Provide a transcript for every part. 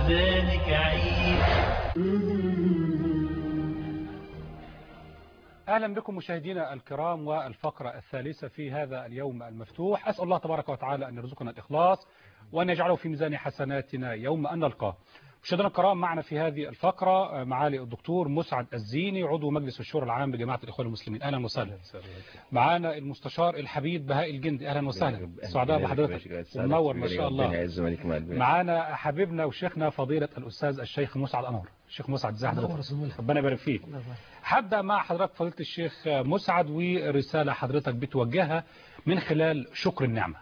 أحزانك عيد. أهلا بكم مشاهدينا الكرام والفقرة الثالثة في هذا اليوم المفتوح. أسأل الله تبارك وتعالى أن يرزقنا الإخلاص وأن يجعله في ميزان حسناتنا يوم أن نلقاه. مشاهدينا الكرام، معنا في هذه الفقرة معالي الدكتور مسعد الزيني، عضو مجلس الشورى العام بجماعة الإخوان المسلمين. أهلا وسهلا. معنا المستشار الحبيب بهاء الجندي. أهلا وسهلا. سعداء بحضرتك ومنور ما شاء الله. معنا حبيبنا وشيخنا فضيلة الأستاذ الشيخ مسعد أنور. الشيخ مسعد ازي حضرتك؟ ربنا يبارك فيك. هبدأ مع حضرتك فضيلة الشيخ مسعد ورسالة حضرتك بتوجهها من خلال شكر النعمة.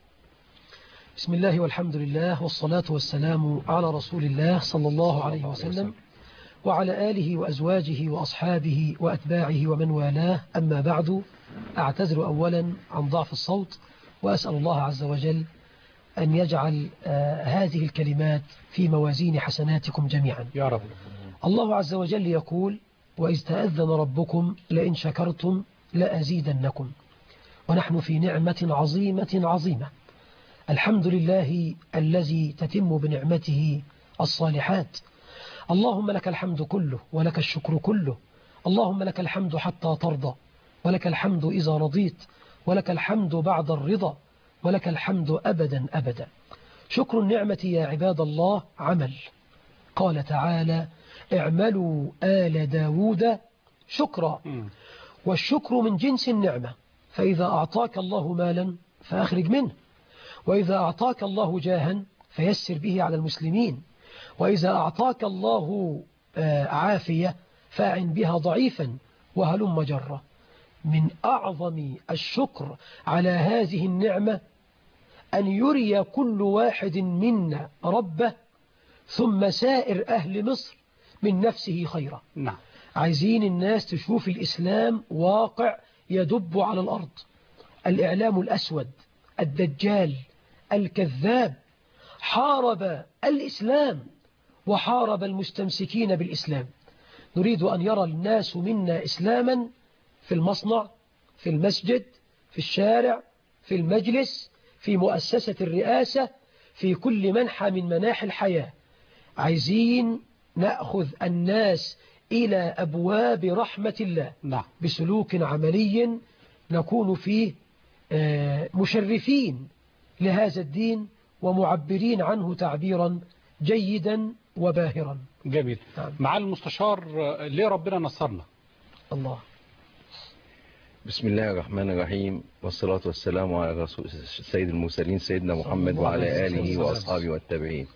بسم الله والحمد لله والصلاة والسلام على رسول الله صلى الله عليه وسلم وعلى آله وأزواجه وأصحابه وأتباعه ومن والاه. أما بعد، أعتذر أولا عن ضعف الصوت، وأسأل الله عز وجل أن يجعل هذه الكلمات في موازين حسناتكم جميعا يا رب. الله عز وجل يقول: وإذ تأذن ربكم لئن شكرتم لأزيدنكم. ونحن في نعمة عظيمة. الحمد لله الذي تتم بنعمته الصالحات. اللهم لك الحمد كله ولك الشكر كله. اللهم لك الحمد حتى ترضى، ولك الحمد إذا رضيت، ولك الحمد بعد الرضا، ولك الحمد أبدا أبدا. شكر النعمة يا عباد الله عمل. قال تعالى: اعملوا آل داود شكرا. والشكر من جنس النعمة، فإذا أعطاك الله مالا فأخرج منه، وإذا أعطاك الله جاها فيسر به على المسلمين، وإذا أعطاك الله عافية فأعن بها ضعيفا، وهلم جرة. من أعظم الشكر على هذه النعمة أن يري كل واحد منا ربه، ثم سائر أهل مصر من نفسه خيرا. نعم. عايزين الناس تشوف الإسلام واقع يدب على الأرض. الإعلام الأسود الدجال الكذاب حارب الإسلام وحارب المستمسكين بالإسلام. نريد أن يرى الناس منا إسلاما في المصنع، في المسجد، في الشارع، في المجلس، في مؤسسة الرئاسة، في كل منحى من مناحي الحياة. عايزين نأخذ الناس إلى أبواب رحمة الله. نعم. بسلوك عملي نكون فيه مشرفين لهذا الدين ومعبرين عنه تعبيرا جيدا وباهرا. جميل. نعم. مع المستشار، ليه ربنا نصرنا؟ الله. بسم الله الرحمن الرحيم، والصلاة والسلام على رسول سيد المرسلين سيدنا محمد وعلى آله وأصحابه والتابعين.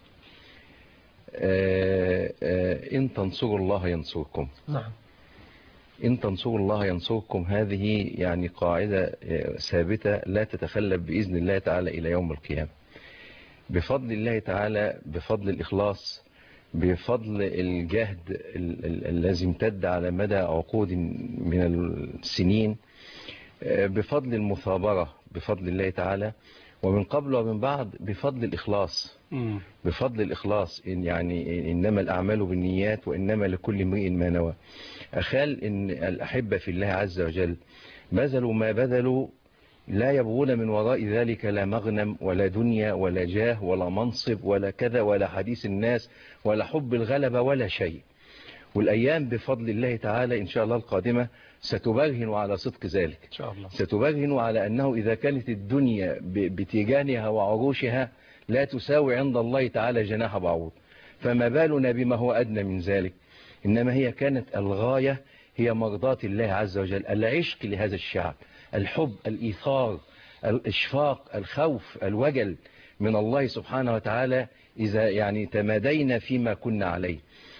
إن تنصروا الله ينصركم. نعم. إن تنصروا الله ينصركم، هذه يعني قاعدة ثابتة لا تتخلف بإذن الله تعالى إلى يوم القيامة، بفضل الله تعالى، بفضل الإخلاص، بفضل الجهد الذي امتد على مدى عقود من السنين، بفضل المثابرة بفضل الله تعالى، ومن قبل ومن بعد بفضل الإخلاص. بفضل الإخلاص، يعني إنما الأعمال بالنيات وإنما لكل امرئ ما نوى. أخال إن الأحبة في الله عز وجل بذلوا ما بذلوا، لا يبغون من وراء ذلك لا مغنم ولا دنيا ولا جاه ولا منصب ولا كذا ولا حديث الناس ولا حب الغلبة ولا شيء. والأيام بفضل الله تعالى إن شاء الله القادمة ستبرهن على صدق ذلك. إن شاء الله. ستبرهن على أنه إذا كانت الدنيا بتيجانها وعروشها لا تساوي عند الله تعالى جناح بعوض، فما بالنا بما هو أدنى من ذلك. إنما هي كانت الغاية هي مرضاة الله عز وجل، العشق لهذا الشعب، الحب، الإيثار، الإشفاق، الخوف، الوجل من الله سبحانه وتعالى إذا يعني تمادينا فيما كنا عليه.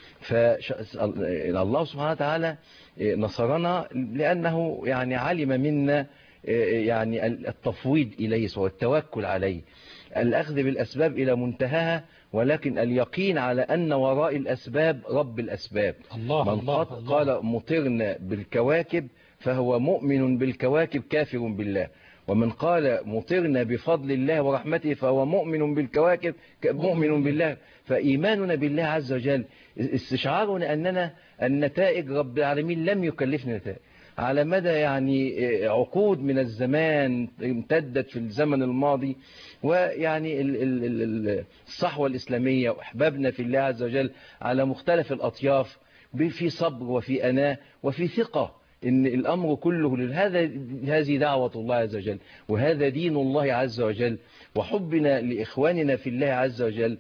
فالله سبحانه وتعالى نصرنا لأنه يعني علم منا يعني التفويض إليه والتوكل عليه، الأخذ بالأسباب إلى منتهاها، ولكن اليقين على أن وراء الأسباب رب الأسباب. من قال مطرنا بالكواكب فهو مؤمن بالكواكب كافر بالله، ومن قال مطرنا بفضل الله ورحمته فهو مؤمن بالكواكب مؤمن بالله. فإيماننا بالله عز وجل، استشعارنا أننا النتائج رب العالمين لم يكلفنا نتائج. على مدى يعني عقود من الزمان امتدت في الزمن الماضي. ويعني الصحوة الإسلامية وأحبابنا في الله عز وجل على مختلف الأطياف في صبر وفي أناة وفي ثقة إن الأمر كله هذه دعوة الله عز وجل، وهذا دين الله عز وجل، وحبنا لإخواننا في الله عز وجل،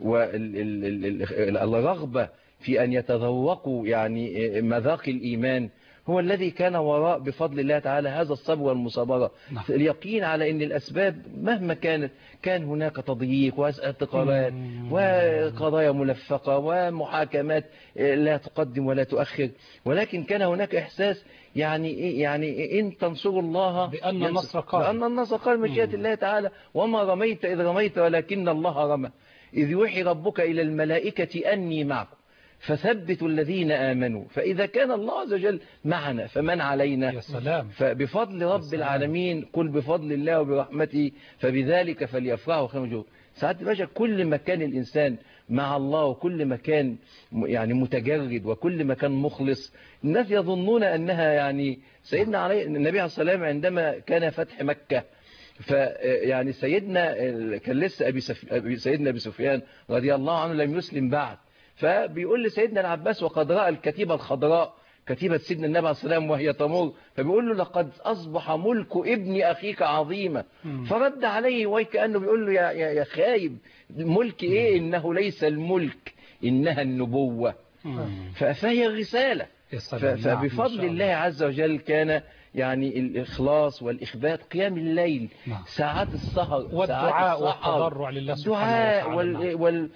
والرغبة في أن يتذوقوا يعني مذاق الإيمان هو الذي كان وراء بفضل الله تعالى هذا الصبر والمصابرة. اليقين على أن الأسباب مهما كانت، كان هناك تضييق واعتقالات وقضايا ملفقة ومحاكمات لا تقدم ولا تؤخر، ولكن كان هناك إحساس يعني إن تنصروا الله بأن النصر قائم، بأن النصر قائم مشيئة الله تعالى، وما رميت إذ رميت ولكن الله رمى، إذ يوحي ربك إلى الملائكة أني معكم فثبتوا الذين آمنوا، فإذا كان الله عز وجل معنا فمن علينا؟ يا سلام. فبفضل رب العالمين، قل بفضل الله وبرحمته فبذلك فليفرحوا خير مما. ساعات باشا كل ما كان الإنسان مع الله وكل ما كان يعني متجرد وكل ما كان مخلص، الناس يظنون أنها يعني سيدنا عليه النبي عليه الصلاة والسلام عندما كان فتح مكة، فيعني سيدنا كان لسه سيدنا أبي سفيان رضي الله عنه لم يسلم بعد، فبيقول لسيدنا العباس وقد رأى الكتيبة الخضراء كتيبة سيدنا النبي عليه الصلاة والسلام وهي تمر، فبيقول له لقد أصبح ملك ابن أخيك عظيما، فرد عليه وكأنه بيقول له يا خايب، ملك إيه؟ إنه ليس الملك إنها النبوة، فهي الرسالة. فبفضل الله عز وجل كان يعني الإخلاص والإخبات، قيام الليل، ساعات السهر، والدعاء والتضرع لله سبحانه وتعالى،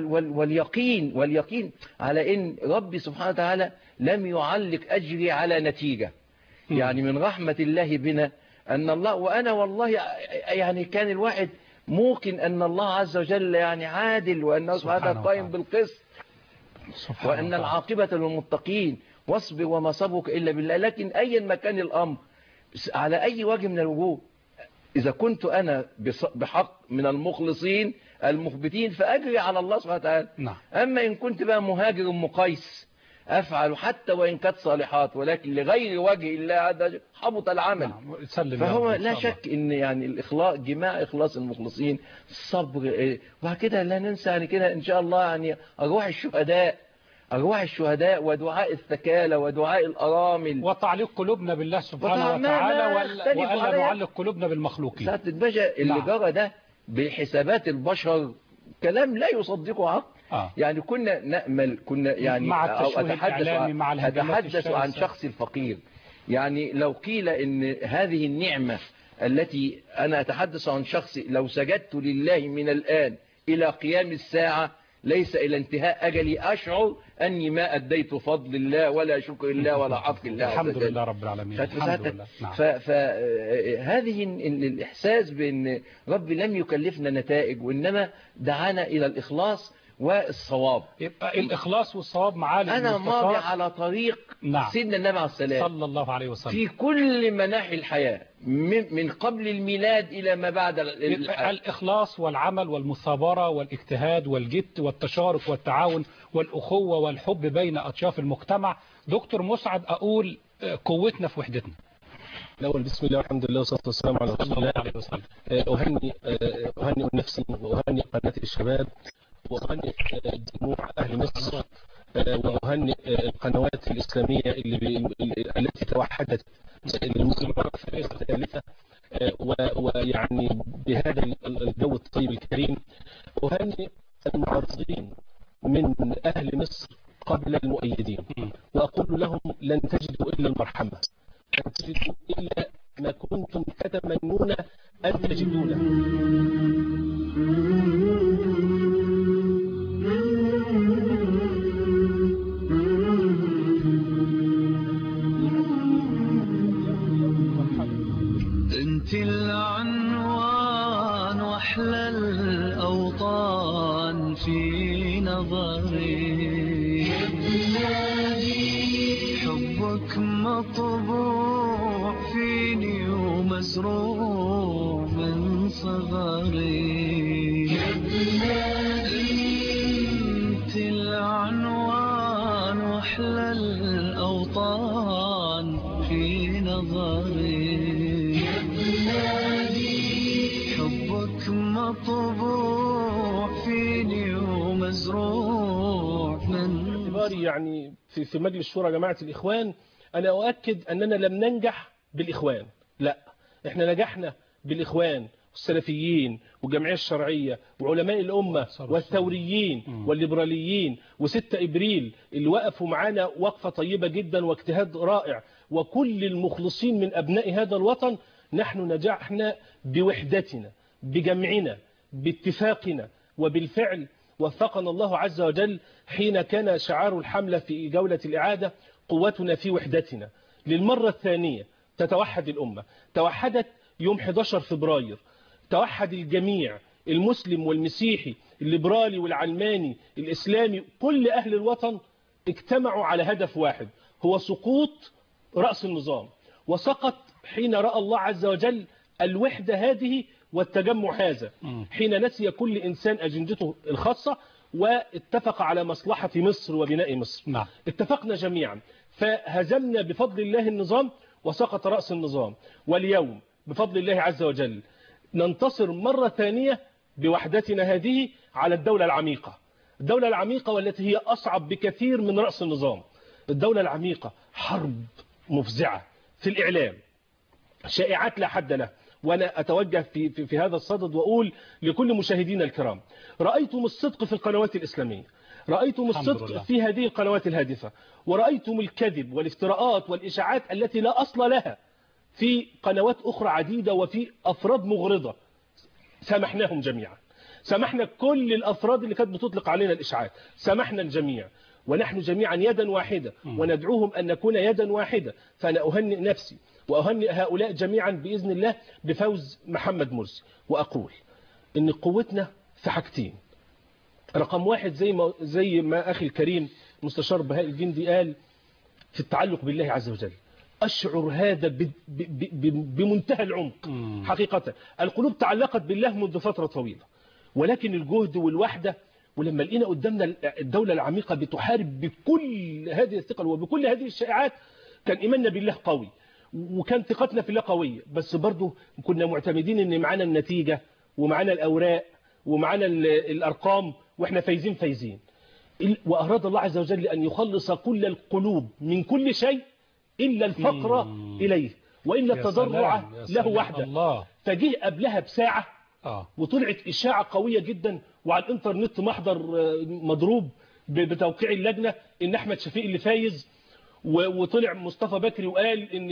واليقين على إن ربي سبحانه وتعالى لم يعلق أجري على نتيجة. يعني من رحمة الله بنا أن الله، وأنا والله يعني كان الواحد موقن أن الله عز وجل يعني عادل، وأنه سبحانه وتعالى قائم بالقسط، وأن العاقبة للمتقين، واصبر وما صبرك إلا بالله. لكن أيا ما كان الأمر على أي وجه من الوجوه، إذا كنت أنا بحق من المخلصين المخبتين فأجري على الله سبحانه وتعالى. أما إن كنت بقى مهاجر مقيس أفعل حتى وإن كانت صالحات ولكن لغير وجه الله عز وجل حبط العمل. فهو لا شك إن يعني الإخلاص، جماع إخلاص المخلصين، الصبر، وكده لا ننسى يعني كده إن شاء الله يعني أرواح الشهداء ودعاء الثكالى ودعاء الأرامل، وتعليق قلوبنا بالله سبحانه وتعالى، وألا نعلق قلوبنا بالمخلوقين. ساعة الباشا اللي جرى ده بحسابات البشر كلام لا يصدقه عقل. يعني كنا نأمل، كنا يعني أو أتحدث عن شخص الفقير. يعني لو قيل إن هذه النعمة التي أنا أتحدث عن شخصي، لو سجدت لله من الآن إلى قيام الساعة ليس إلى انتهاء أجلي أشعر أني ما أديت فضل الله ولا شكر الله ولا حق الله. الحمد لله رب العالمين. الحمد لله. فهذه الإحساس بأن ربي لم يكلفنا نتائج، وإنما دعانا إلى الإخلاص والصواب. يبقى الإخلاص والصواب معالي أنا ماضي على طريق سيدنا النبي عليه السلام صلى الله عليه وسلم في كل مناحي الحياة، من قبل الميلاد إلى ما بعد الإخلاص والعمل والمثابرة والاجتهاد والجد والتشارك والتعاون والأخوة والحب بين أطياف المجتمع. دكتور مسعد، أقول قوتنا في وحدتنا. الأول بسم الله والحمد لله والصلاة والسلام على رسول الله. أهنئ نفسي وأهنئ قناة الشباب وأهنئ جموع أهل مصر وأهنئ القنوات الإسلامية التي توحدت المرة الثالثة، ويعني بهذا الجو الطيب الكريم. أهنئ المعارضين من أهل مصر قبل المؤيدين، وأقول لهم لن تجدوا إلا المرحمة، لن تجدوا إلا ما كنتم تتمنون أن تجدونه. انت العنوان واحلى الاوطان في نظري، حبك مطبوع فيني ومزروع من صغري. انت العنوان واحلى الاوطان في باعتباري يعني في مجلس شورى جماعة الإخوان، أنا أؤكد أننا لم ننجح بالإخوان، لا، إحنا نجحنا بالإخوان والسلفيين والجمعية الشرعية وعلماء الأمة والثوريين والليبراليين و6 إبريل اللي وقفوا معانا وقفة طيبة جدا واجتهاد رائع، وكل المخلصين من أبناء هذا الوطن. نحن نجحنا بوحدتنا، بجمعنا، باتفاقنا، وبالفعل وفقنا الله عز وجل حين كان شعار الحملة في جولة الإعادة قوتنا في وحدتنا. للمرة الثانية تتوحد الأمة، توحدت يوم 11 فبراير، توحد الجميع، المسلم والمسيحي، الليبرالي والعلماني، الإسلامي، كل أهل الوطن اجتمعوا على هدف واحد، هو سقوط رأس النظام. وسقط حين رأى الله عز وجل الوحدة هذه والتجمع هذا، حين نسي كل إنسان أجندته الخاصة واتفق على مصلحة مصر وبناء مصر. نعم. اتفقنا جميعا فهزمنا بفضل الله النظام وسقط رأس النظام. واليوم بفضل الله عز وجل ننتصر مرة ثانية بوحدتنا هذه على الدولة العميقة، الدولة العميقة والتي هي أصعب بكثير من رأس النظام. الدولة العميقة حرب مفزعة في الإعلام، شائعات لا حد له. وأنا أتوجه في هذا الصدد وأقول لكل مشاهدينا الكرام، رأيتم الصدق في القنوات الإسلامية، رأيتم الصدق في هذه القنوات الهادفة، ورأيتم الكذب والافتراءات والإشاعات التي لا أصل لها في قنوات أخرى عديدة وفي أفراد مغرضة. سامحناهم جميعا، سامحنا كل الأفراد اللي كانت بتطلق علينا الإشاعات، سامحنا الجميع، ونحن جميعا يدا واحدة وندعوهم أن نكون يدا واحدة. فأنا أهنئ نفسي وأهنئ هؤلاء جميعا بإذن الله بفوز محمد مرسي، وأقول إن قوتنا في حاجتين. رقم واحد زي ما أخي الكريم مستشار بهاء الجندي قال في التعلق بالله عز وجل، أشعر هذا بمنتهى العمق. حقيقة القلوب تعلقت بالله منذ فترة طويلة، ولكن الجهد والوحدة، ولما لقينا قدامنا الدولة العميقة بتحارب بكل هذه الثقل وبكل هذه الشائعات، كان إيماننا بالله قوي وكان ثقتنا في الله قوية. بس برضه كنا معتمدين ان معانا النتيجة ومعانا الأوراق ومعانا الأرقام وإحنا فايزين. وأراد الله عز وجل أن يخلص كل القلوب من كل شيء إلا الفقر إليه وإلا التضرع له وحده. فجه قبلها بساعة وطلعت إشاعة قوية جدا وعلى الإنترنت محضر مضروب بتوقيع اللجنة إن أحمد شفيق اللي فايز، وطلع مصطفى بكري وقال إن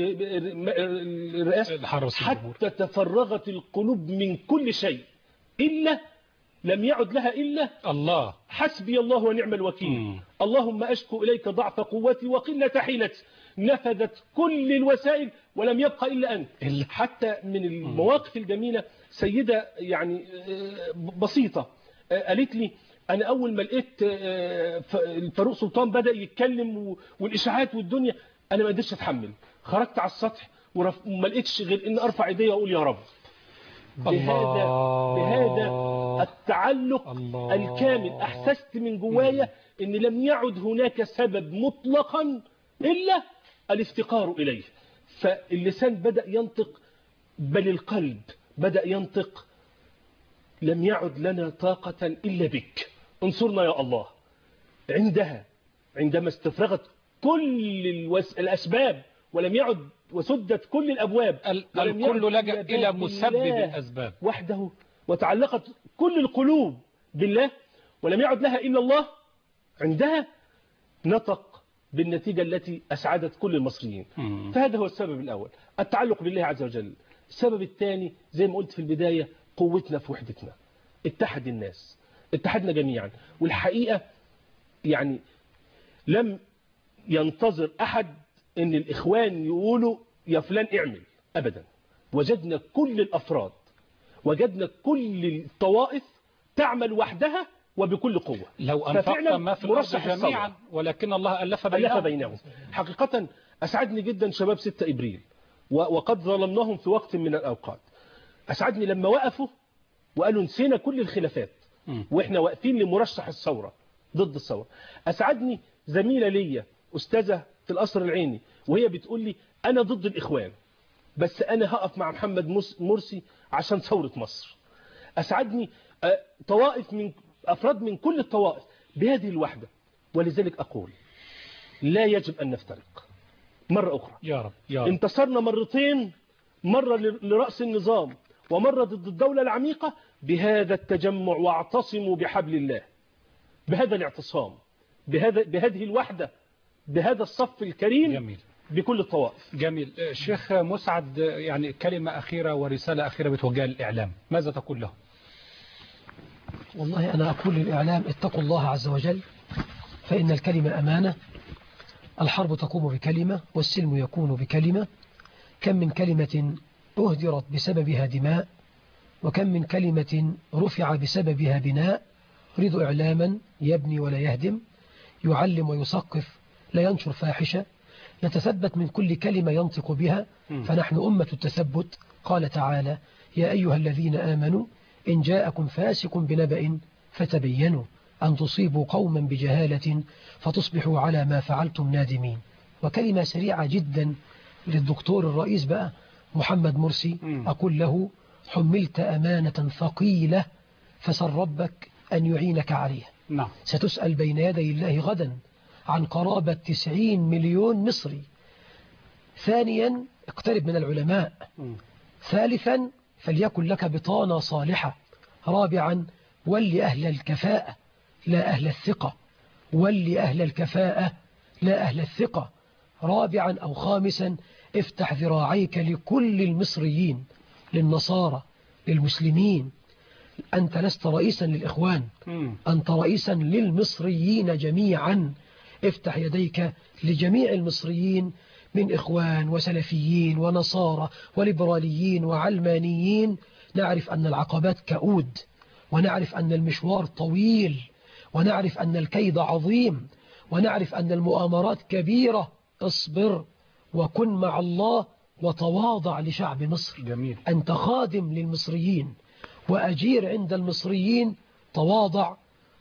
الرئاسة حتى تفرغت القلوب من كل شيء إلا لم يعد لها إلا الله، حسبي الله ونعم الوكيل، اللهم أشكو إليك ضعف قوتي وقلة حيلتي، نفذت كل الوسائل ولم يبقى إلا أنت. حتى من المواقف الجميلة سيدة يعني بسيطة قالت لي أنا أول ما لقيت الفاروق سلطان بدأ يتكلم والإشاعات والدنيا أنا ما قدرتش أتحمل، خرجت على السطح وما لقيتش غير إن أرفع إيدي وأقول يا رب. بهذا التعلق الكامل أحسست من جوايا إن لم يعد هناك سبب مطلقا إلا الافتقار إليه. فاللسان بدأ ينطق، بل القلب بدأ ينطق، لم يعد لنا طاقة إلا بك، انصرنا يا الله. عندما استفرغت كل الأسباب ولم يعد وسدت كل الأبواب، الكل لجأ إلى مسبب الأسباب وحده، وتعلقت كل القلوب بالله ولم يعد لها إلا الله، عندها نطق بالنتيجة التي أسعدت كل المصريين. فهذا هو السبب الأول، التعلق بالله عز وجل. السبب الثاني زي ما قلت في البداية، قوتنا في وحدتنا. اتحد الناس، اتحدنا جميعا. والحقيقة يعني لم ينتظر أحد ان الإخوان يقولوا يا فلان اعمل، أبدا. وجدنا كل الأفراد، وجدنا كل الطوائف تعمل وحدها وبكل قوة. لو أنفقنا ما في الأرض جميعا ولكن الله ألف بينهم. حقيقة أسعدني جدا شباب 6 إبريل، وقد ظلمناهم في وقت من الأوقات. أسعدني لما وقفوا وقالوا نسينا كل الخلافات وإحنا واقفين لمرشح الثورة ضد الثورة. أسعدني زميلة ليا أستاذة في القصر العيني وهي بتقول لي أنا ضد الإخوان بس أنا هقف مع محمد مرسي عشان ثورة مصر. أسعدني طوائف من أفراد من كل الطوائف بهذه الوحدة. ولذلك أقول لا يجب أن نفترق مرة أخرى. يا رب يا رب. انتصرنا مرتين، مرة لرأس النظام ومرة ضد الدولة العميقة بهذا التجمع، واعتصموا بحبل الله، بهذا الاعتصام، بهذه الوحدة، بهذا الصف الكريم. جميل. بكل الطوائف. جميل. شيخ مسعد، يعني كلمة أخيرة ورسالة أخيرة بتوجه للإعلام، ماذا تقول له؟ والله أنا أقول للإعلام اتقوا الله عز وجل، فإن الكلمة أمانة، الحرب تقوم بكلمة والسلم يكون بكلمة. كم من كلمة أهدرت بسببها دماء، وكم من كلمة رفع بسببها بناء. أريد إعلاما يبني ولا يهدم، يعلم ويثقف لا ينشر فاحشة، يتثبت من كل كلمة ينطق بها، فنحن أمة التثبت. قال تعالى: يا أيها الذين آمنوا إن جاءكم فاسق بنبأ فتبينوا أن تصيبوا قوما بجهالة فتصبحوا على ما فعلتم نادمين. وكلمة سريعة جدا للدكتور الرئيس بقى محمد مرسي، أقول له: حملت أمانة ثقيلة فسر ربك أن يعينك عليها. نعم. ستسأل بين يدي الله غدا عن قرابة 90 مليون مصري. ثانيا، اقترب من العلماء. ثالثا، فليكن لك بطانة صالحة. رابعا، ولي أهل الكفاءة لا أهل الثقة، ولي أهل الكفاءة لا أهل الثقة. رابعا أو خامسا، افتح ذراعيك لكل المصريين، للنصارى، للمسلمين. أنت لست رئيسا للإخوان، أنت رئيسا للمصريين جميعا. افتح يديك لجميع المصريين من إخوان وسلفيين ونصارى وليبراليين وعلمانيين. نعرف أن العقبات كؤود، ونعرف أن المشوار طويل، ونعرف أن الكيد عظيم، ونعرف أن المؤامرات كبيرة. اصبر وكن مع الله وتواضع لشعب مصر. جميل. أنت خادم للمصريين وأجير عند المصريين. تواضع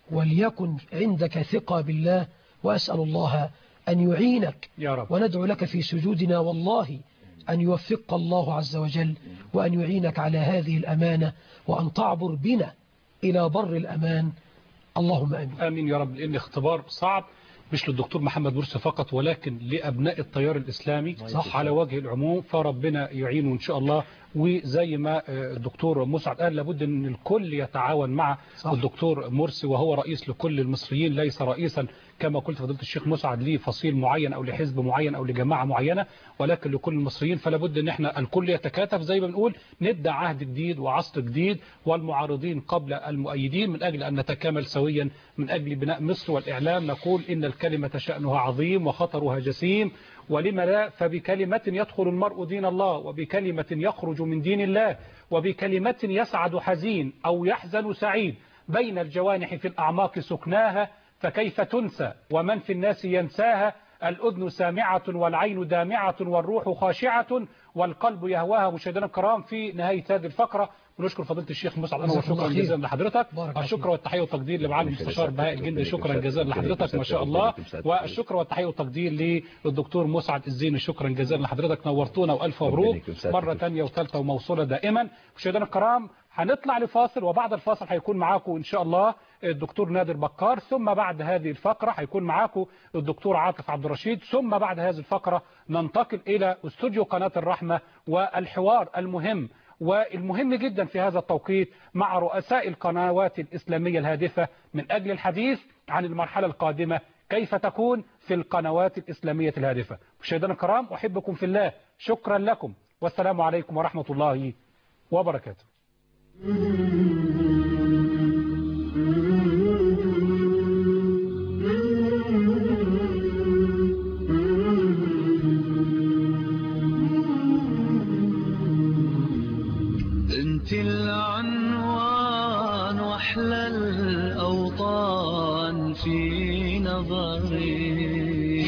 وليكن عندك ثقة بالله، وأسأل الله أن يعينك يا رب. وندعو لك في سجودنا والله أن يوفق الله عز وجل، وأن يعينك على هذه الأمانة، وأن تعبر بنا إلى بر الأمان. اللهم آمين. آمين يا رب. لأن اختبار صعب مش للدكتور محمد مرسي فقط، ولكن لأبناء التيار الإسلامي صح على وجه العموم، فربنا يعينه إن شاء الله. وزي ما الدكتور مسعد قال، لابد أن الكل يتعاون مع الدكتور مرسي، وهو رئيس لكل المصريين، ليس رئيسا كما قلت فضيلة الشيخ مسعد لفصيل معين أو لحزب معين أو لجماعة معينة، ولكن لكل المصريين. فلابد أن احنا الكل يتكاتف زي ما بنقول، نبدأ عهد جديد وعصر جديد، والمعارضين قبل المؤيدين، من أجل أن نتكامل سويا، من أجل بناء مصر. والإعلام نقول إن الكلمة شأنها عظيم وخطرها جسيم، ولما لا، فبكلمة يدخل المرء دين الله، وبكلمة يخرج من دين الله، وبكلمة يسعد حزين أو يحزن سعيد، بين الجوانح في الأعماق سكناها، فكيف تنسى ومن في الناس ينساها. الأذن سامعة والعين دامعة والروح خاشعة والقلب يهواها. مشاهدينا الكرام، في نهاية هذه الفقرة ونشكر فضيلة الشيخ مسعد أنور، شكرا جزيلا لحضرتك. الشكر والتحية والتقدير لمعالي المستشار بهاء الجندي، شكرا جزيلا لحضرتك ما شاء الله. والشكر والتحية والتقدير للدكتور مسعد الزيني، شكرا جزيلا لحضرتك، نورتونا والف مبروك مرة ثانية وثالثة وموصولة دائما. مشاهدينا الكرام، هنطلع لفاصل، وبعد الفاصل هيكون معاكم إن شاء الله الدكتور نادر بكار، ثم بعد هذه الفقرة هيكون معاكم الدكتور عاطف عبد الرشيد، ثم بعد هذه الفقرة ننتقل إلى استوديو قناة الرحمة والحوار المهم والمهم جدا في هذا التوقيت مع رؤساء القنوات الإسلامية الهادفة، من أجل الحديث عن المرحلة القادمة كيف تكون في القنوات الإسلامية الهادفة. مشاهدينا الكرام، أحبكم في الله، شكرا لكم، والسلام عليكم ورحمة الله وبركاته. انت العنوان واحلى الاوطان في نظري،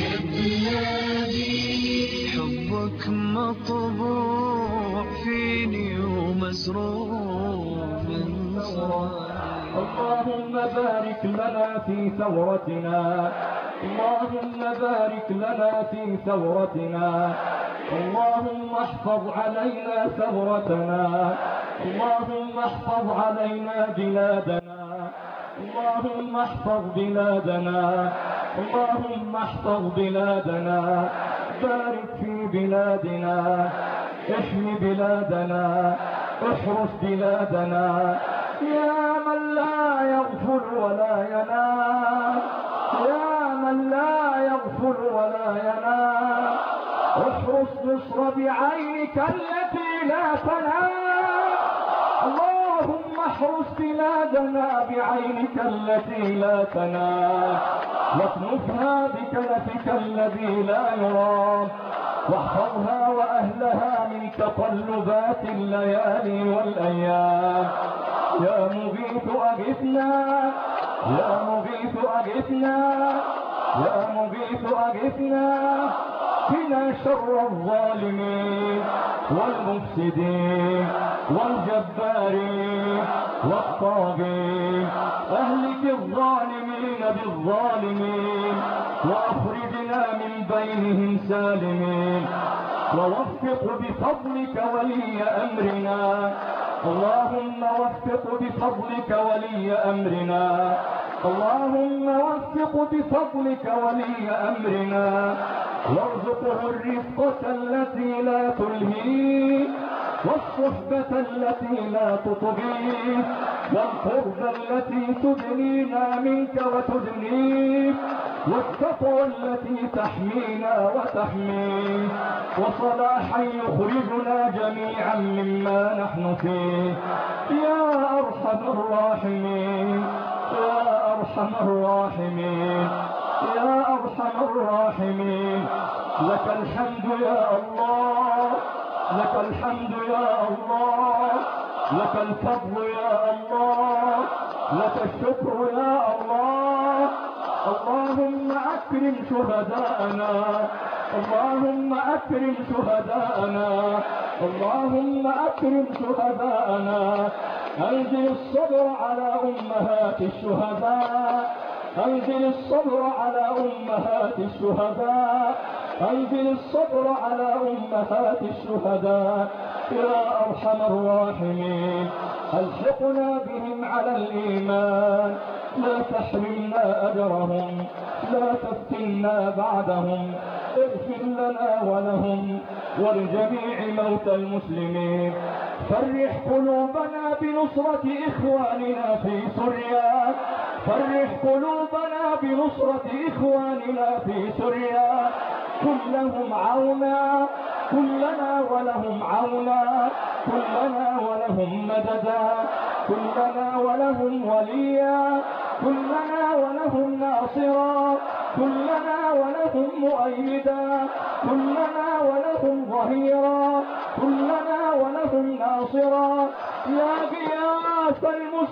حبك مطبوع فيني ومزروع من صغري. اللهم بارك لنا في ثورتنا، اللهم بارك لنا في ثورتنا، اللهم احفظ علينا ثورتنا، اللهم احفظ علينا بلادنا، اللهم احفظ بلادنا. اللهم احفظ بلادنا، بارك في بلادنا، احمي بلادنا، احرس بلادنا، يا من لا يغفل ولا ينام، يا من لا يغفل ولا ينام، احرس مصر بعينك التي لا تنام، اللهم احرس بلادنا بعينك التي لا تنام، واكنفها بكنفك الذي لا يرام، واحفظها وأهلها من تقلبات الليالي والأيام. يا مغيث أغثنا، يا مغيث أغثنا، يا مغيث أغثنا، قنا شر الظالمين والمفسدين والجبارين والطاغين، أهلك الظالمين بالظالمين وأخرجنا من بينهم سالمين، ووفق بفضلك ولي أمرنا، اللهم وفق بفضلك ولي أمرنا، اللهم وفق بفضلك ولي أمرنا، وارزقه الرفقة التي لا تلهيه، والصحبة التي لا تطغيه، والقربة التي تدنينا منك وتدنيك، والتقوى التي تحمينا وتحميه، وصلاحا يخرجنا جميعا مما نحن فيه، يا أرحم الراحمين، يا أرحم الراحمين، يا أرحم الراحمين. لك الحمد يا الله، لك الحمد يا الله، لك الفضل يا الله، لك الشكر يا الله. اللهم أكرم شهداءنا، اللهم أكرم شهداءنا، اللهم أكرم شهداءنا. أنزل الصبر على أمهات الشهداء، أنزل الصبر على أمهات الشهداء، أنزل الصبر على أمهات الشهداء يا أرحم الراحمين. ألحقنا بهم على الإيمان، لا تحرمنا أجرهم، لا تفتنا بعدهم، اغفر لنا ولهم ولجميع موتى المسلمين. فرح قلوبنا بنصرة إخواننا في سوريا، فرح قلوبنا بنصرة إخواننا في سوريا. كن لهم عونا، كن لنا ولهم عونا، كن لنا ولهم مددا، كن لنا ولهم وليا، كن لنا ولهم ناصرا، كن لنا ولهم مؤيدا، كن لنا ولهم ظهيرا، كن لنا ولهم ناصرا. يا غياث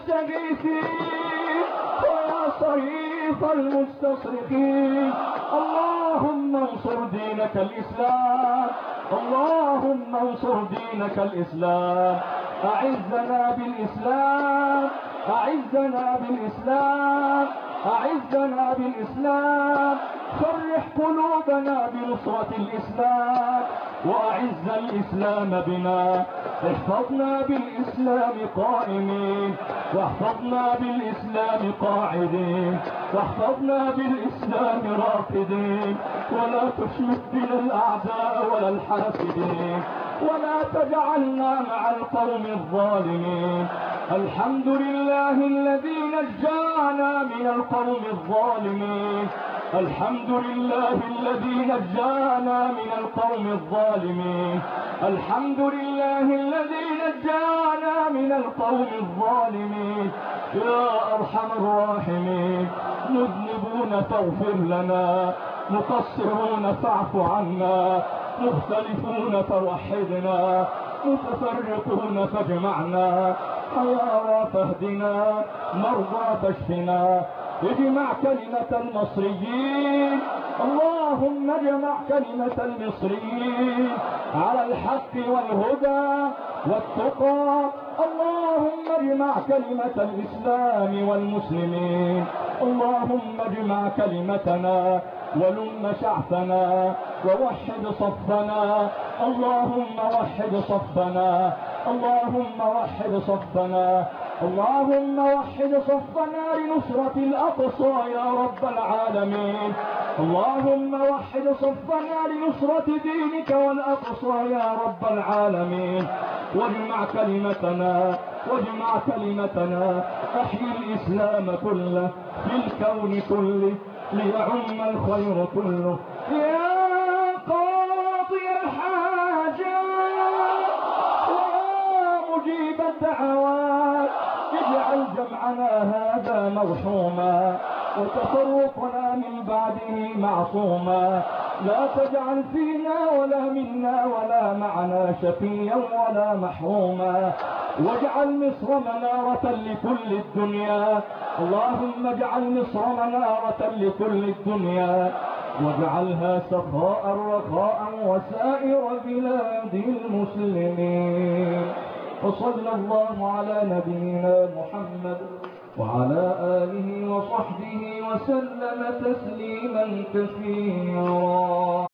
المستغيثين ويا صريخ المستصرخين، اللهم انصر دينك الإسلام، اللهم انصر دينك الإسلام. أعزنا بالإسلام، أعزنا بالإسلام، أعزنا بالإسلام. فرح قلوبنا بنصرة الإسلام، وأعز الإسلام بنا. احفظنا بالإسلام قائمين، واحفظنا بالإسلام قاعدين، واحفظنا بالإسلام راقدين، ولا تشمت بنا الأعداء ولا الحاسدين، ولا تجعلنا مع القوم الظالمين. الحمد لله الذي نجانا من القوم الظالمين، الحمد لله الذي نجانا من القوم الظالمين، الحمد لله الذي نجانا من القوم الظالمين. يا أرحم الراحمين. مذنبون فاغفر لنا، مقصرون فاعف عنا، مختلفون فوحدنا، متفرقون فاجمعنا، حيارى فاهدنا، مرضى فاشفنا. اجمع كلمة المصريين، اللهم اجمع كلمة المصريين على الحق والهدى والتقى. اللهم اجمع كلمة الإسلام والمسلمين، اللهم اجمع كلمتنا ولم شعثنا ووحد صفنا، اللهم وحد صفنا، اللهم وحد صفنا. اللهم وحد صفنا لنصرة الأقصى يا رب العالمين. اللهم وحد صفنا لنصرة دينك والأقصى يا رب العالمين. واجمع كلمتنا أحيي الإسلام كله في الكون كله ليعم الخير كله. يا قاضي الحاجات ويا مجيب الدعوات اجعل جمعنا هذا مرحوما وتصرفنا من بعده معصوما. لا تجعل فينا ولا منا ولا معنا شقيا ولا محروما. واجعل مصر منارة لكل الدنيا. اللهم اجعل مصر منارة لكل الدنيا واجعلها سخاء رخاء وسائر بلاد المسلمين. وصلى الله على نبينا محمد وعلى آله وصحبه وسلم تسليما كثيرا.